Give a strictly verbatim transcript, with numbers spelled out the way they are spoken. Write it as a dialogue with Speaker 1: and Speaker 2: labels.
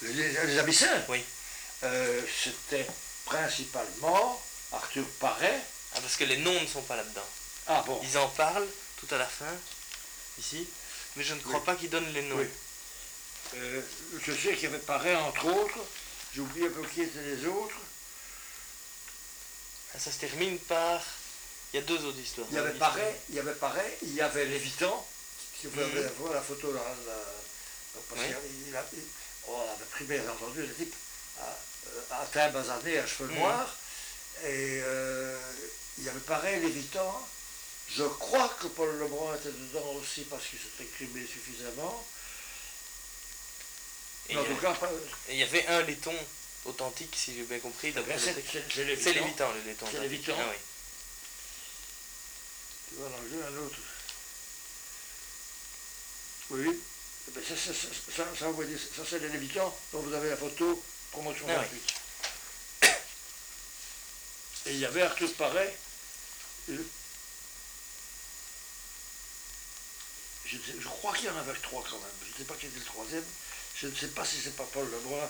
Speaker 1: Les, les Abyssins,
Speaker 2: Oui.
Speaker 1: euh, c'était principalement Arthur Paré.
Speaker 2: Ah, parce que les noms ne sont pas là-dedans.
Speaker 1: Ah bon.
Speaker 2: Ils en parlent tout à la fin, ici, mais je ne crois
Speaker 1: Oui.
Speaker 2: pas qu'ils donnent les noms.
Speaker 1: Oui. Euh, je sais qu'il y avait Paré, entre autres. J'ai oublié un peu qui étaient les autres.
Speaker 2: Ah, ça se termine par... Il y a deux autres histoires.
Speaker 1: Il y avait
Speaker 2: L'histoire-
Speaker 1: Paré, il y avait Paré, il y avait Lévitan, si vous
Speaker 2: Mhm.
Speaker 1: avez voir la photo là, là, parce
Speaker 2: Oui.
Speaker 1: qu'il a- il- on avait pris bien entendu le type à, à teint basané, à cheveux
Speaker 2: Mhm.
Speaker 1: noirs, et euh, il y avait Paré, Lévitan. Je crois que Paul Lebrun était dedans aussi parce qu'il s'était exprimé suffisamment.
Speaker 2: Et
Speaker 1: Mais en
Speaker 2: il y
Speaker 1: tout
Speaker 2: avait-
Speaker 1: cas, pas-
Speaker 2: et il y avait un laiton authentique, si j'ai bien compris. d'après
Speaker 1: ben,
Speaker 2: le
Speaker 1: c'est
Speaker 2: texte.
Speaker 1: c'est- c'est Lévitan.
Speaker 2: C'est l'évitant, le laiton.
Speaker 1: C'est
Speaker 2: authentique.
Speaker 1: l'évitant.
Speaker 2: Ah oui.
Speaker 1: Tu vois, dans le jeu, un autre. Oui. Eh ben, ça, ça, ça, ça, ça, vous voyez, ça, c'est les Lévitans dont vous avez la photo promotion
Speaker 2: Ah oui.
Speaker 1: gratuite. Et il y avait Arthur Paré. euh, Je, ne sais- je crois qu'il y en avait trois quand même. Je ne sais pas qui était le troisième. Je ne sais pas si c'est pas Paul Lebrun